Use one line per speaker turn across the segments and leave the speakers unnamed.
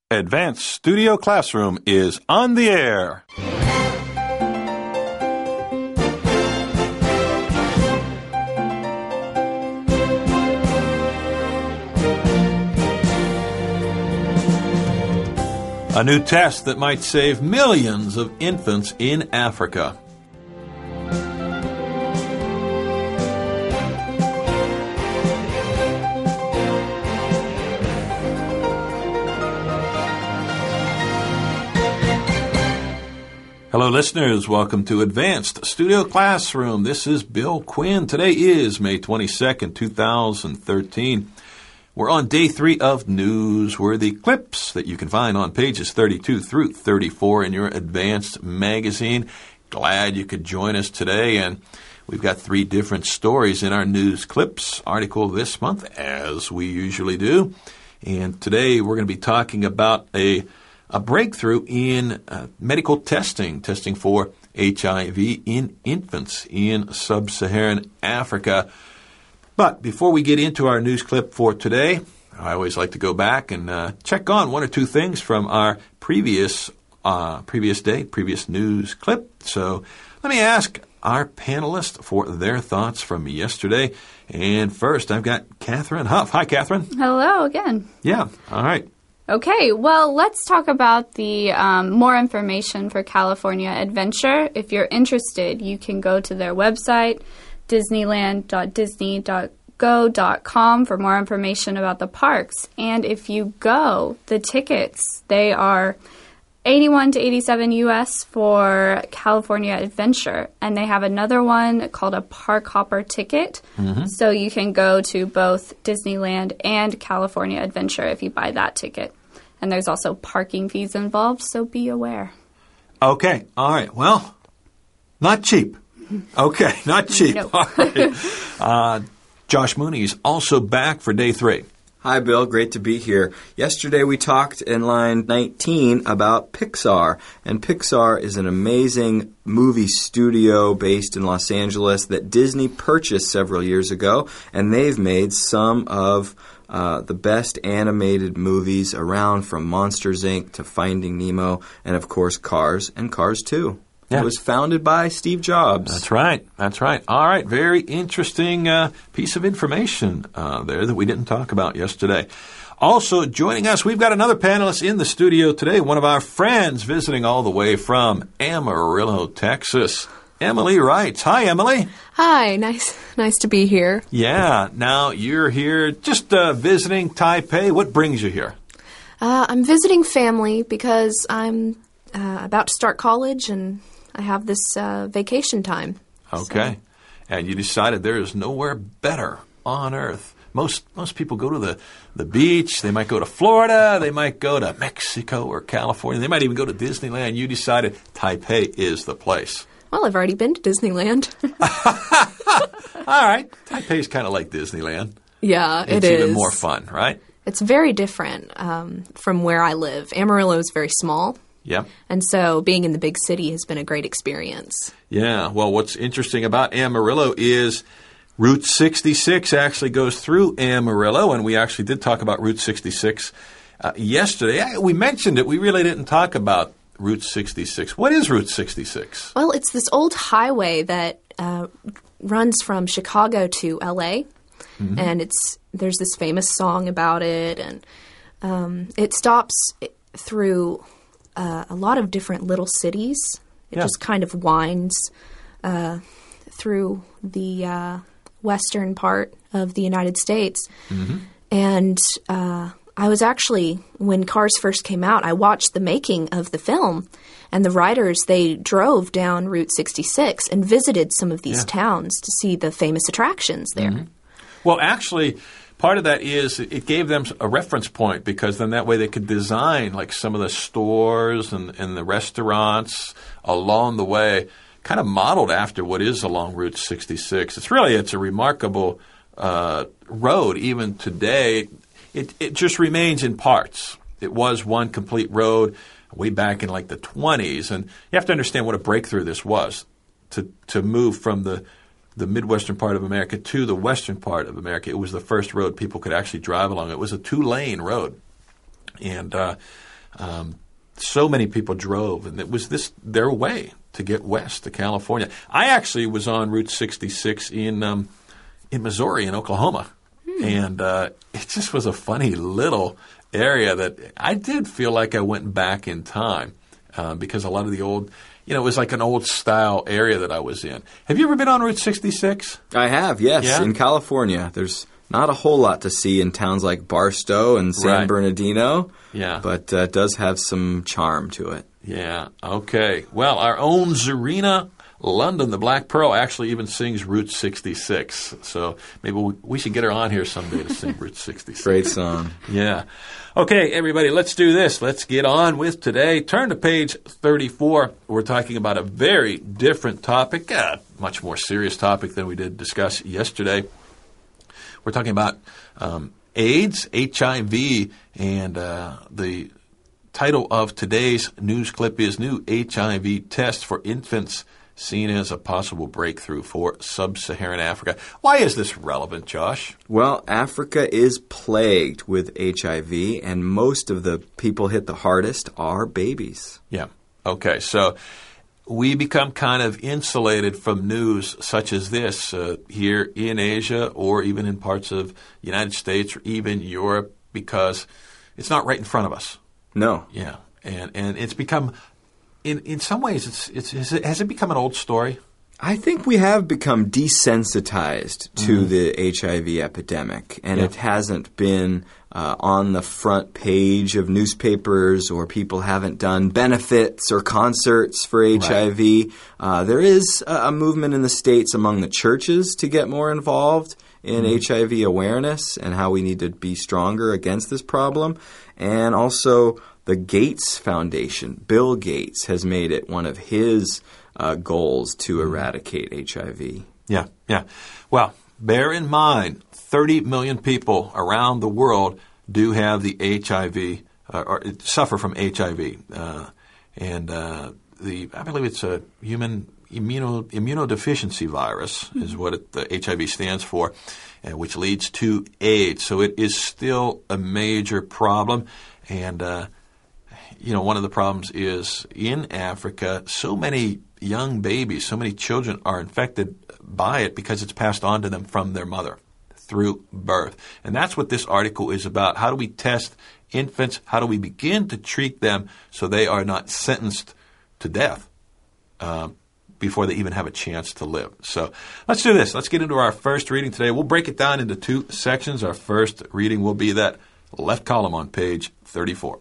Advanced Studio Classroom is on the air. A new test that might save millions of infants in Africa. Hello, listeners. Welcome to Advanced Studio Classroom. This is Bill Quinn. Today is May 22nd, 2013. We're on day 3 of newsworthy clips that you can find on pages 32 through 34 in your Advanced magazine. Glad you could join us today. And we've got 3 different stories in our news clips article this month, as we usually do. And today we're going to be talking about a breakthrough in medical testing for HIV in infants in sub-Saharan Africa. But before we get into our news clip for today, I always like to go back and check on 1 or 2 things from our previous news clip. So let me ask our panelists for their thoughts from yesterday. And first, I've got Catherine Huff. Hi, Catherine.
Hello again.
Yeah, all right.
Okay, well, let's talk about the more information for California Adventure. If you're interested, you can go to their website, disneyland.disney.go.com, for more information about the parks. And if you go, the tickets, they are $81 to $87 US for California Adventure. And they have another one called a Park Hopper ticket. Mm-hmm. So you can go to both Disneyland and California Adventure if you buy that ticket. And there's also parking fees involved, so be aware.
Okay, all right. Well, not cheap. Okay, not cheap.
No.
All right. Josh Mooney is also back for day 3.
Hi, Bill. Great to be here. Yesterday we talked in line 19 about Pixar. And Pixar is an amazing movie studio based in Los Angeles that Disney purchased several years ago. And they've made some of the best animated movies around, from Monsters, Inc. to Finding Nemo, and, of course, Cars and Cars 2. Yeah. It was founded by Steve Jobs.
That's right. That's right. All right. Very interesting piece of information there that we didn't talk about yesterday. Also joining us, we've got another panelist in the studio today, one of our friends visiting all the way from Amarillo, Texas. Emily Wright. Hi, Emily.
Hi. Nice to be here.
Yeah. Now, you're here just visiting Taipei. What brings you here?
I'm visiting family because I'm about to start college and I have this vacation time.
Okay.
So.
And you decided there is nowhere better on earth. Most people go to the beach. They might go to Florida. They might go to Mexico or California. They might even go to Disneyland. You decided Taipei is the place.
Well, I've already been to Disneyland.
All right. Taipei's kind of like Disneyland.
Yeah, it is.
It's even more fun, right?
It's very different from where I live. Amarillo is very small.
Yep.
And so being in the big city has been a great experience.
Yeah. Well, what's interesting about Amarillo is Route 66 actually goes through Amarillo, and we actually did talk about Route 66 yesterday. We mentioned it. We really didn't talk about Route 66. What is Route 66?
Well, it's this old highway that runs from Chicago to L.A., mm-hmm. and there's this famous song about it, and it stops through a lot of different little cities. It just kind of winds through the western part of the United States. Mm-hmm. And I was actually, when Cars first came out, I watched the making of the film, and the writers, they drove down Route 66 and visited some of these towns to see the famous attractions there.
Mm-hmm. Well, actually, part of that is it gave them a reference point, because then that way they could design like some of the stores and the restaurants along the way, kind of modeled after what is along Route 66. It's a remarkable road even today. It just remains in parts. It was one complete road way back in like the 20s, and you have to understand what a breakthrough this was to move from the Midwestern part of America to the western part of America. It was the first road people could actually drive along. It was a 2-lane road. And So many people drove, and it was their way to get west to California. I actually was on Route 66 in Missouri, in Oklahoma, and it just was a funny little area that I did feel like I went back in time because a lot of the old, it was like an old style area that I was in. Have you ever been on Route 66?
I have, yes,
Yeah?
in California. There's not a whole lot to see in towns like Barstow and San
Right.
Bernardino,
Yeah.
but it does have some charm to it.
Yeah, okay. Well, our own Zarina London, the Black Pearl, actually even sings Route 66. So maybe we should get her on here someday to sing Route 66.
Great song.
Yeah. Okay, everybody, let's do this. Let's get on with today. Turn to page 34. We're talking about a very different topic, a much more serious topic than we did discuss yesterday. We're talking about AIDS, HIV, and the title of today's news clip is New HIV Test for Infants Seen as a Possible Breakthrough for Sub-Saharan Africa. Why is this relevant, Josh?
Well, Africa is plagued with HIV, and most of the people hit the hardest are babies.
Yeah. Okay, so we become kind of insulated from news such as this here in Asia or even in parts of the United States or even Europe because it's not right in front of us.
No.
Yeah, and it's become, in some ways, has it become an old story?
I think we have become desensitized to the HIV epidemic, and it hasn't been on the front page of newspapers, or people haven't done benefits or concerts for HIV. There is a movement in the States among the churches to get more involved in HIV awareness and how we need to be stronger against this problem. And also the Gates Foundation, Bill Gates, has made it one of his goals to eradicate HIV.
Yeah, yeah. Well, bear in mind, 30 million people around the world do have the HIV or suffer from HIV, and I believe it's a human immunodeficiency virus is what the HIV stands for, which leads to AIDS. So it is still a major problem, and one of the problems is in Africa, so many young babies, so many children are infected by it because it's passed on to them from their mother through birth. And that's what this article is about. How do we test infants? How do we begin to treat them so they are not sentenced to death before they even have a chance to live? So let's do this. Let's get into our first reading today. We'll break it down into two sections. Our first reading will be that left column on page 34.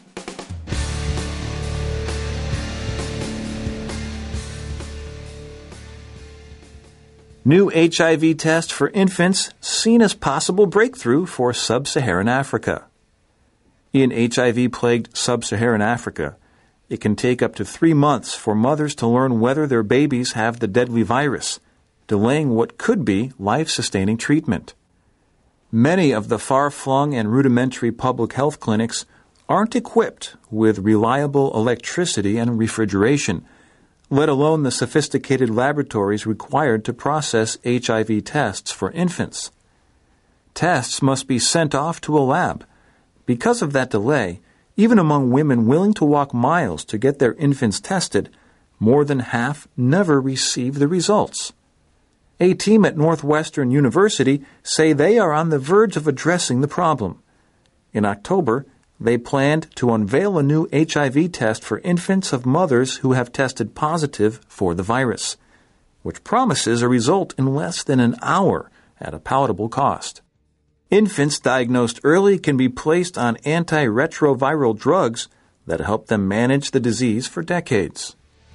New HIV test for infants seen as possible breakthrough for Sub-Saharan Africa. In HIV-plagued Sub-Saharan Africa, it can take up to 3 months for mothers to learn whether their babies have the deadly virus, delaying what could be life-sustaining treatment. Many of the far-flung and rudimentary public health clinics aren't equipped with reliable electricity and refrigeration, let alone the sophisticated laboratories required to process HIV tests for infants. Tests must be sent off to a lab. Because of that delay, even among women willing to walk miles to get their infants tested, more than half never receive the results. A team at Northwestern University say they are on the verge of addressing the problem. In October, they planned to unveil a new HIV test for infants of mothers who have tested positive for the virus, which promises a result in less than an hour at a palatable cost. Infants diagnosed early can be placed on antiretroviral drugs that help them manage the disease for decades.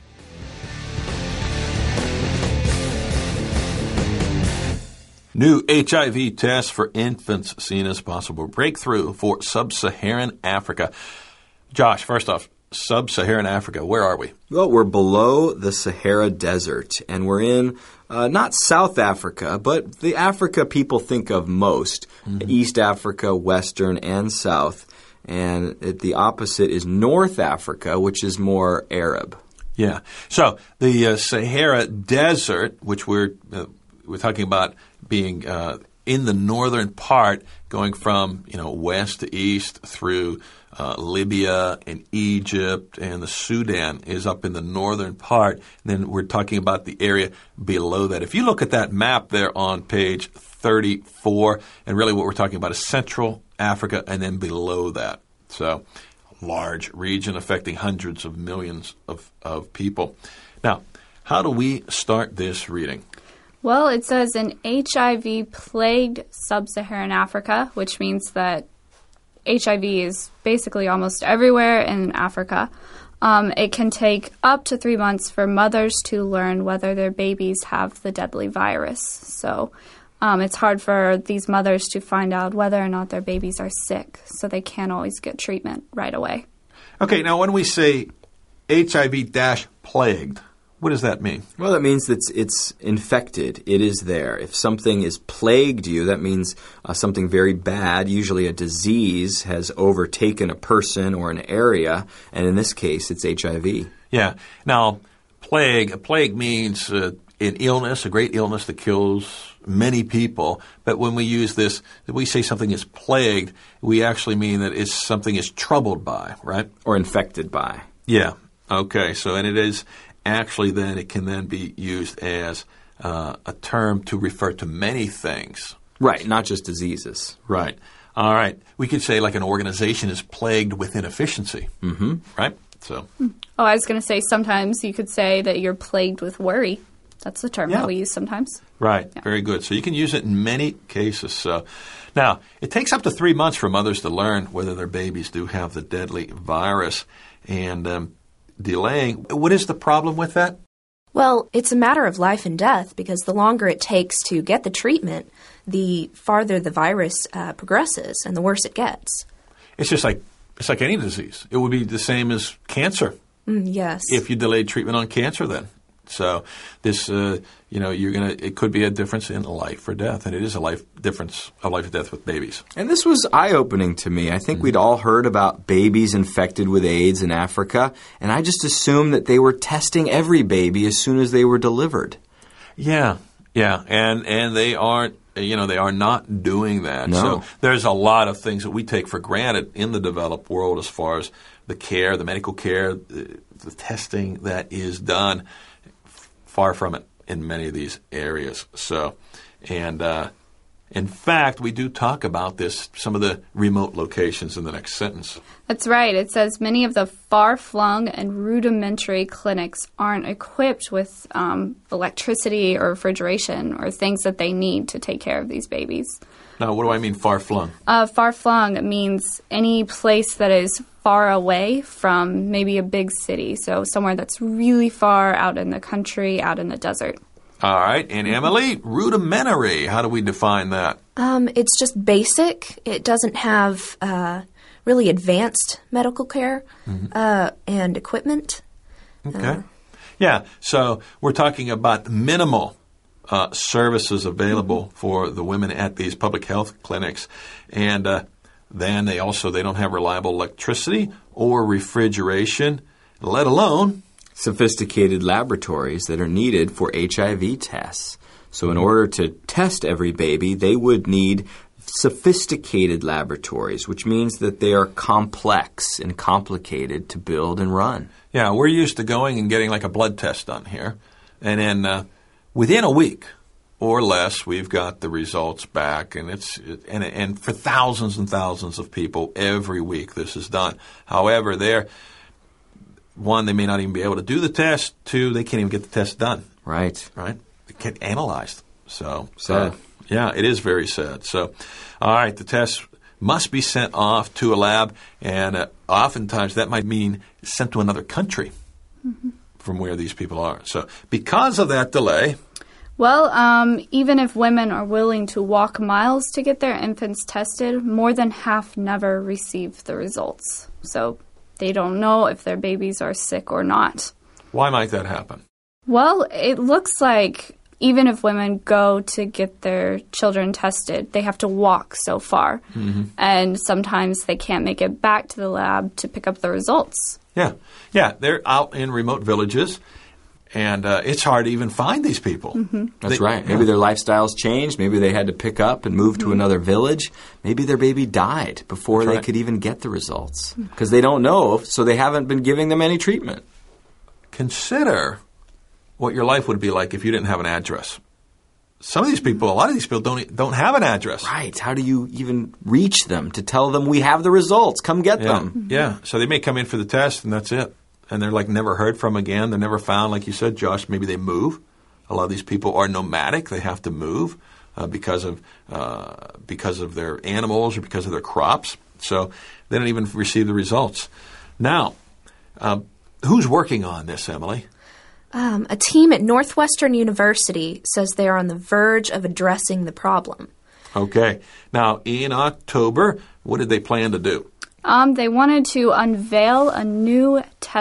New HIV test for infants seen as possible breakthrough for Sub-Saharan Africa. Josh, first off, Sub-Saharan Africa, where are we?
Well, we're below the Sahara Desert, and we're in not South Africa, but the Africa people think of most, East Africa, Western, and South. And the opposite is North Africa, which is more Arab.
Yeah. So the Sahara Desert, which we're talking about being in the northern part, going from west to east through Libya and Egypt, and the Sudan is up in the northern part. And then we're talking about the area below that. If you look at that map there on page 34, and really what we're talking about is Central Africa and then below that. So large region affecting hundreds of millions of people. Now, how do we start this reading?
Well, it says in HIV-plagued sub-Saharan Africa, which means that HIV is basically almost everywhere in Africa. It can take up to 3 months for mothers to learn whether their babies have the deadly virus. So it's hard for these mothers to find out whether or not their babies are sick, so they can't always get treatment right away.
Okay, now when we say HIV-plagued, what does that mean?
Well, that means that it's infected. It is there. If something is plagued you, that means something very bad, usually a disease, has overtaken a person or an area, and in this case, it's HIV.
Yeah. Now, a plague means an illness, a great illness that kills many people. But when we use this, if we say something is plagued, we actually mean that something is troubled by, right?
Or infected by.
Yeah. Okay. So, and it is actually then, it can then be used as a term to refer to many things.
Right, not just diseases.
Right. All right. We could say like an organization is plagued with inefficiency. Mm-hmm. Right? So.
Oh, I was going to say sometimes you could say that you're plagued with worry. That's the term that we use sometimes.
Right.
Yeah.
Very good. So you can use it in many cases. So now, it takes up to 3 months for mothers to learn whether their babies do have the deadly virus. And delaying, what is the problem with that?
Well, it's a matter of life and death, because the longer it takes to get the treatment, the farther the virus progresses and the worse it gets.
It's like any disease. It would be the same as cancer.
Yes.
If you delayed treatment on cancer then. So this, it could be a difference in life or death, and it is a life difference of life or death with babies.
And this was eye-opening to me. I think we'd all heard about babies infected with AIDS in Africa, and I just assumed that they were testing every baby as soon as they were delivered.
Yeah, and they aren't. They are not doing that.
No.
So there's a lot of things that we take for granted in the developed world as far as the care, the medical care, the testing that is done. Far from it in many of these areas. So, and in fact, we do talk about some of the remote locations in the next sentence.
That's right. It says many of the far-flung and rudimentary clinics aren't equipped with electricity or refrigeration or things that they need to take care of these babies.
Now, what do I mean far-flung?
Far-flung means any place that is far away from maybe a big city, so somewhere that's really far out in the country, out in the desert.
All right. And Emily, rudimentary, how do we define that?
It's just basic. It doesn't have really advanced medical care and equipment.
Okay. Yeah, so we're talking about minimal services available for the women at these public health clinics. And then they don't have reliable electricity or refrigeration, let alone
sophisticated laboratories that are needed for HIV tests. So in order to test every baby, they would need sophisticated laboratories, which means that they are complex and complicated to build and run.
Yeah, we're used to going and getting like a blood test done here. And then within a week or less, we've got the results back, and and for thousands and thousands of people every week this is done. However, they may not even be able to do the test. 2, they can't even get the test done.
Right.
They can't analyzed. So
sad.
Yeah, it is very sad. So, all right, the test must be sent off to a lab, and oftentimes that might mean sent to another country from where these people are. So, because of that delay.
Well, even if women are willing to walk miles to get their infants tested, more than half never receive the results. So they don't know if their babies are sick or not.
Why might that happen?
Well, it looks like even if women go to get their children tested, they have to walk so far. And sometimes they can't make it back to the lab to pick up the results.
Yeah, they're out in remote villages. And it's hard to even find these people.
That's right. Maybe their lifestyles changed. Maybe they had to pick up and move to another village. Maybe their baby died before they could even get the results because they don't know, so they haven't been giving them any treatment.
Consider what your life would be like if you didn't have an address. Some of these people, a lot of these people don't have an address.
Right. How do you even reach them to tell them we have the results? Come get them.
Yeah. So they may come in for the test and that's it. And they're like never heard from again. They're never found. Like you said, Josh, maybe they move. A lot of these people are nomadic. They have to move because of their animals or because of their crops. So they don't even receive the results. Now, who's working on this, Emily?
A team at Northwestern University says they are on the verge of addressing the problem.
Okay. Now, in October, what did they plan to do?
They wanted to unveil a new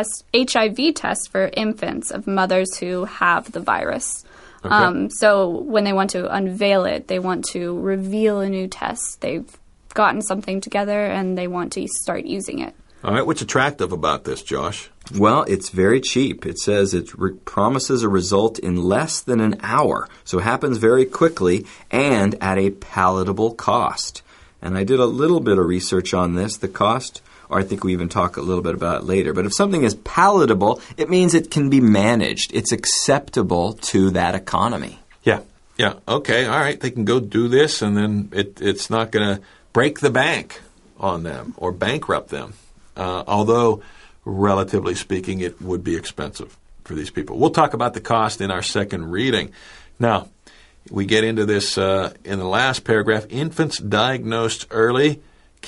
HIV test for infants of mothers who have the virus.
Okay.
So when they want to unveil it, they want to reveal a new test. They've gotten something together and they want to start using it.
All right. What's attractive about this, Josh?
Well, it's very cheap. It says it promises a result in less than an hour, so it happens very quickly and at a palatable cost. And I did a little bit of research on this. The cost, or I think we even talk a little bit about it later, but if something is palatable, it means it can be managed. It's acceptable to that economy.
Yeah. Okay. All right. They can go do this, and then it's not going to break the bank on them or bankrupt them. Although, relatively speaking, it would be expensive for these people. We'll talk about the cost in our second reading. Now, we get into this in the last paragraph. Infants diagnosed early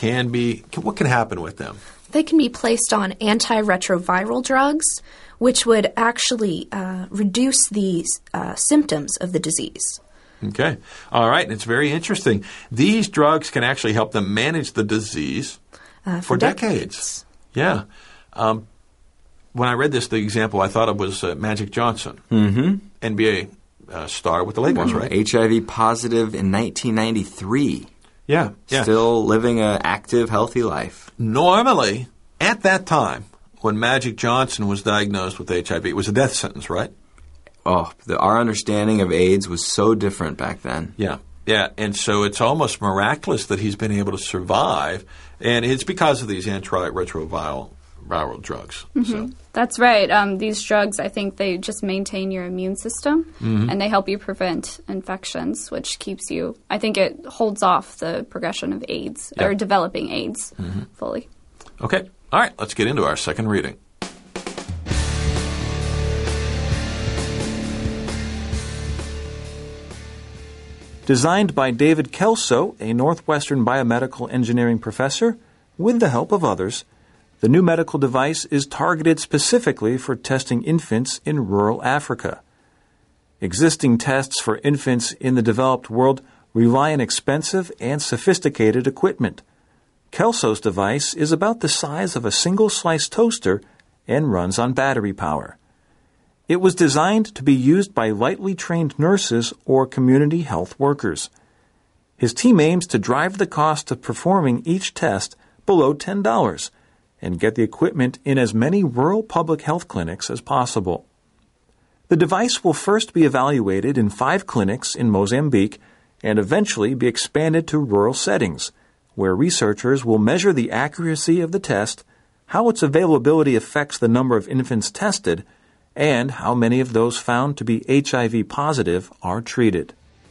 what can happen with them?
They can be placed on antiretroviral drugs, which would actually reduce the symptoms of the disease.
Okay. All right. It's very interesting. These drugs can actually help them manage the disease for decades. Yeah. When I read this, the example I thought of was Magic Johnson, NBA star with the Lakers, right?
HIV positive in 1993.
Yeah.
Still living an active, healthy life.
Normally, at that time, when Magic Johnson was diagnosed with HIV, it was a death sentence, right?
Oh, our understanding of AIDS was so different back then.
Yeah, and so it's almost miraculous that he's been able to survive, and it's because of these antiretroviral drugs. So.
That's right. These drugs, I think they just maintain your immune system, and they help you prevent infections, which keeps you, I think it holds off the progression of AIDS, or developing AIDS fully.
Okay. All right, let's get into our second reading.
Designed by David Kelso, a Northwestern biomedical engineering professor, with the help of others, the new medical device is targeted specifically for testing infants in rural Africa. Existing tests for infants in the developed world rely on expensive and sophisticated equipment. Kelso's device is about the size of a single-slice toaster and runs on battery power. It was designed to be used by lightly trained nurses or community health workers. His team aims to drive the cost of performing each test below $10 and get the equipment in as many rural public health clinics as possible. The device will first be evaluated in 5 clinics in Mozambique and eventually be expanded to rural settings, where researchers will measure the accuracy of the test, how its availability affects the number of infants tested, and how many of those found to be HIV positive are treated.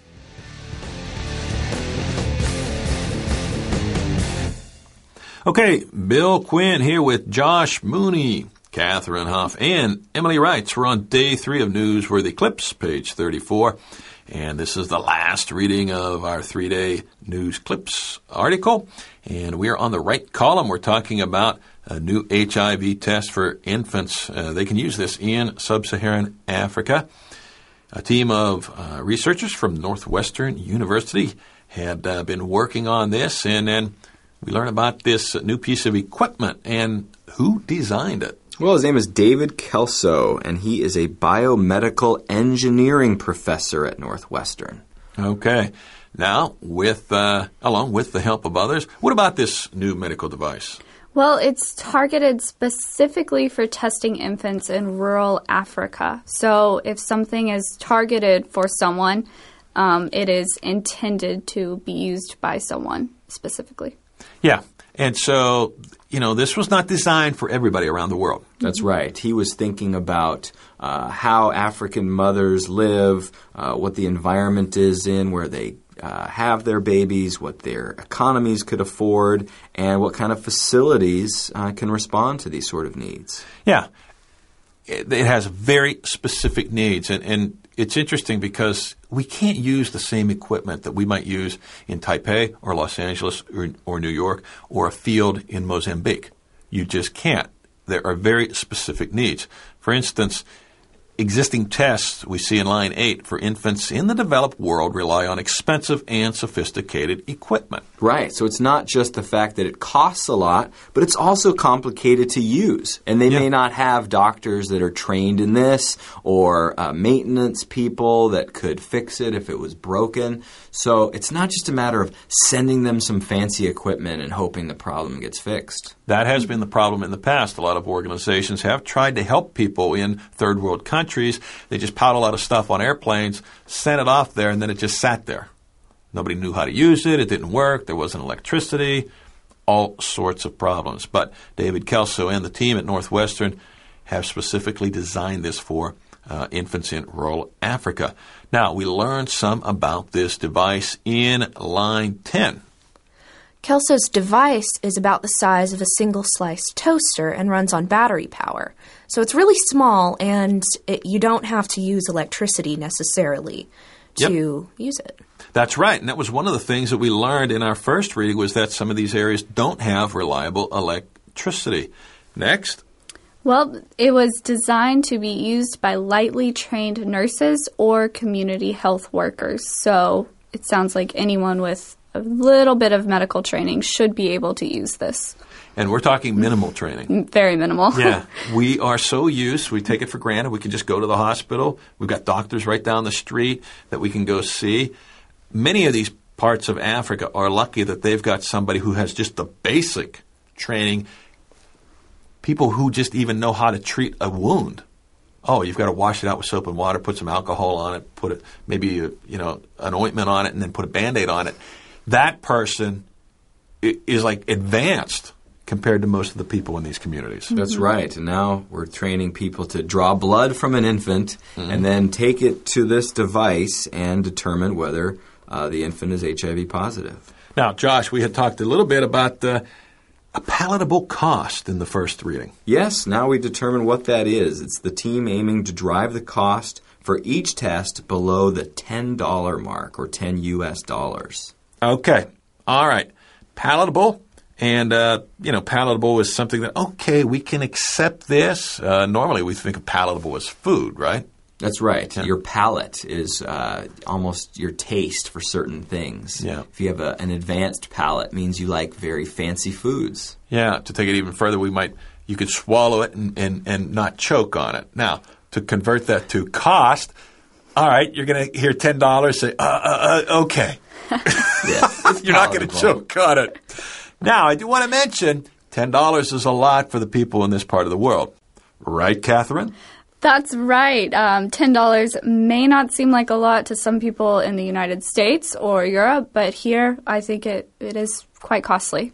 Okay, Bill Quinn here with Josh Mooney, Catherine Huff, and Emily Wrights. We're on day 3 of Newsworthy Clips, page 34. And this is the last reading of our 3-day News Clips article. And we're on the right column. We're talking about a new HIV test for infants. They can use this in sub-Saharan Africa. A team of researchers from Northwestern University had been working on this, and then we learn about this new piece of equipment and who designed it.
Well, his name is David Kelso, and he is a biomedical engineering professor at Northwestern.
Okay. Now, along with the help of others, what about this new medical device?
Well, it's targeted specifically for testing infants in rural Africa. So if something is targeted for someone, it is intended to be used by someone specifically.
Yeah. And so, this was not designed for everybody around the world.
That's right. He was thinking about how African mothers live, what the environment is in where they have their babies, what their economies could afford, and what kind of facilities can respond to these sort of needs.
Yeah. It has very specific needs. And it's interesting because we can't use the same equipment that we might use in Taipei or Los Angeles or New York or a field in Mozambique. You just can't. There are very specific needs. For instance, existing tests we see in line 8 for infants in the developed world rely on expensive and sophisticated equipment.
Right. So it's not just the fact that it costs a lot, but it's also complicated to use. And they may not have doctors that are trained in this or maintenance people that could fix it if it was broken. So it's not just a matter of sending them some fancy equipment and hoping the problem gets fixed.
That has been the problem in the past. A lot of organizations have tried to help people in third world countries. They just piled a lot of stuff on airplanes, sent it off there, and then it just sat there. Nobody knew how to use it. It didn't work. There wasn't electricity. All sorts of problems. But David Kelso and the team at Northwestern have specifically designed this for infants in rural Africa. Now, we learned some about this device in line 10.
Kelso's device is about the size of a single-slice toaster and runs on battery power. So it's really small, and you don't have to use electricity necessarily to use it.
That's right, and that was one of the things that we learned in our first reading was that some of these areas don't have reliable electricity. Next.
Well, it was designed to be used by lightly trained nurses or community health workers. So it sounds like anyone with a little bit of medical training should be able to use this.
And we're talking minimal training.
Very minimal.
Yeah. We are so used, we take it for granted. We can just go to the hospital. We've got doctors right down the street that we can go see. Many of these parts of Africa are lucky that they've got somebody who has just the basic training. People who just even know how to treat a wound. Oh, you've got to wash it out with soap and water, put some alcohol on it, put maybe an ointment on it, and then put a Band-Aid on it. That person is like advanced compared to most of the people in these communities.
That's right. And now we're training people to draw blood from an infant and then take it to this device and determine whether the infant is HIV positive.
Now, Josh, we had talked a little bit about a palatable cost in the first reading.
Yes, now we determine what that is. It's the team aiming to drive the cost for each test below the $10 mark, or $10 US.
Okay. All right. Palatable. And, palatable is something that, okay, we can accept this. Normally we think of palatable as food, right?
That's right. Yeah. Your palate is almost your taste for certain things.
Yeah.
If you have an advanced palate, it means you like very fancy foods.
Yeah. To take it even further, you could swallow it and not choke on it. Now, to convert that to cost, all right, you're going to hear $10, say, okay. You're not going to choke on it. Now, I do want to mention $10 is a lot for the people in this part of the world. Right, Catherine?
That's right. $10 may not seem like a lot to some people in the United States or Europe, but here I think it is quite costly.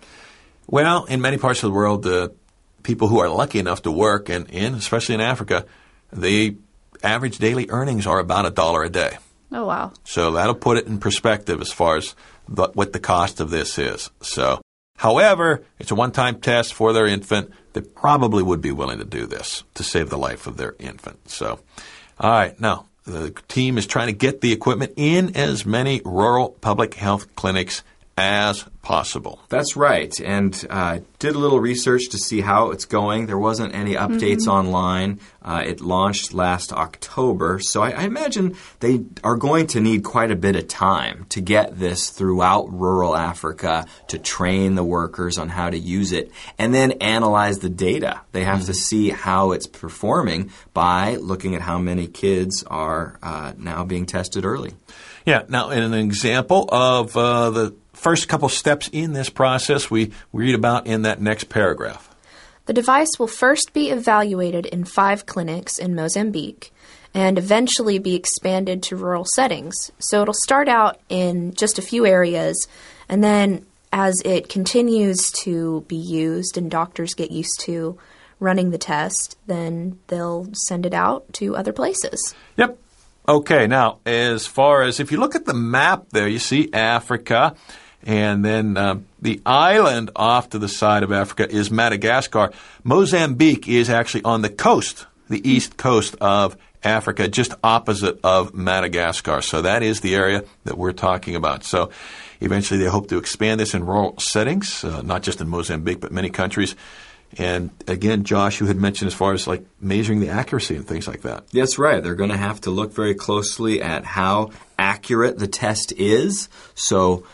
Well, in many parts of the world, the people who are lucky enough to work, and especially in Africa, the average daily earnings are about $1 a day.
Oh, wow.
So that'll put it in perspective as far as what the cost of this is. So, however, it's a one-time test for their infant. They probably would be willing to do this to save the life of their infant. So, all right. Now, the team is trying to get the equipment in as many rural public health clinics as possible.
That's right. And did a little research to see how it's going. There wasn't any updates online. It launched last October. So I imagine they are going to need quite a bit of time to get this throughout rural Africa, to train the workers on how to use it, and then analyze the data. They have to see how it's performing by looking at how many kids are now being tested early.
Yeah. Now, in an example of the first couple steps in this process we read about in that next paragraph?
The device will first be evaluated in 5 clinics in Mozambique and eventually be expanded to rural settings. So it'll start out in just a few areas, and then as it continues to be used and doctors get used to running the test, then they'll send it out to other places.
Yep. Okay, now, as far as if you look at the map there, you see Africa, and then the island off to the side of Africa is Madagascar. Mozambique is actually on the coast, the east coast of Africa, just opposite of Madagascar. So that is the area that we're talking about. So eventually they hope to expand this in rural settings, not just in Mozambique, but many countries. And again, Josh, you had mentioned as far as like measuring the accuracy and things like that.
That's right. They're going to have to look very closely at how accurate the test is. So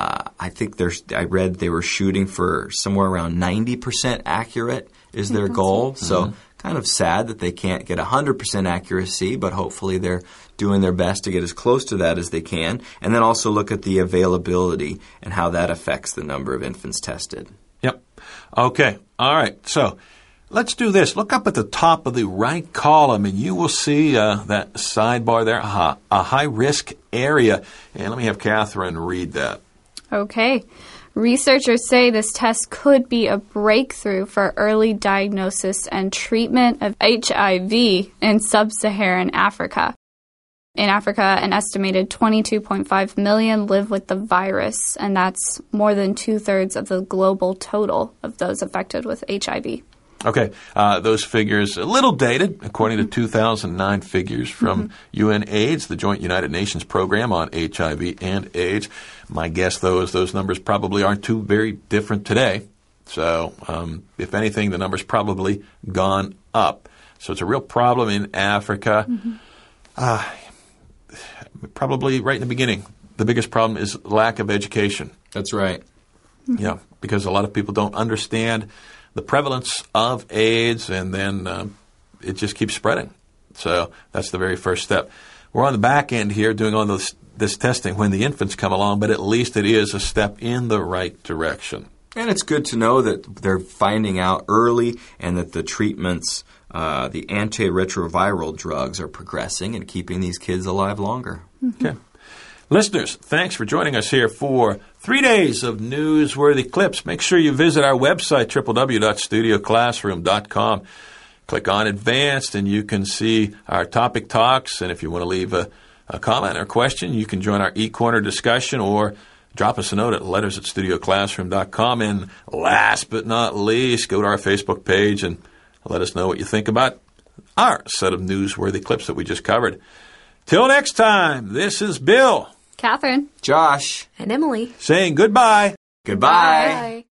I think I read they were shooting for somewhere around 90% accurate is their goal. So kind of sad that they can't get 100% accuracy, but hopefully they're doing their best to get as close to that as they can. And then also look at the availability and how that affects the number of infants tested.
Yep. Okay. All right. So let's do this. Look up at the top of the right column, and you will see that sidebar there, a high-risk area. And let me have Catherine read that.
Okay. Researchers say this test could be a breakthrough for early diagnosis and treatment of HIV in sub-Saharan Africa. In Africa, an estimated 22.5 million live with the virus, and that's more than 2/3 of the global total of those affected with HIV.
Okay, those figures a little dated, according to 2009 figures from UNAIDS, the Joint United Nations Program on HIV and AIDS. My guess, though, is those numbers probably aren't too very different today. So, if anything, the number's probably gone up. So it's a real problem in Africa. Probably right in the beginning, the biggest problem is lack of education.
That's right.
Yeah, because a lot of people don't understand the prevalence of AIDS, and then it just keeps spreading. So that's the very first step. We're on the back end here doing all this testing when the infants come along, but at least it is a step in the right direction.
And it's good to know that they're finding out early and that the treatments, the antiretroviral drugs, are progressing and keeping these kids alive longer.
Okay. Listeners, thanks for joining us here for 3 days of newsworthy clips. Make sure you visit our website, www.studioclassroom.com. Click on Advanced, and you can see our topic talks. And if you want to leave a comment or question, you can join our eCorner discussion or drop us a note at letters@studioclassroom.com. And last but not least, go to our Facebook page and let us know what you think about our set of newsworthy clips that we just covered. Till next time, this is Bill,
Catherine,
Josh,
And Emily.
saying goodbye.
Goodbye.
Bye.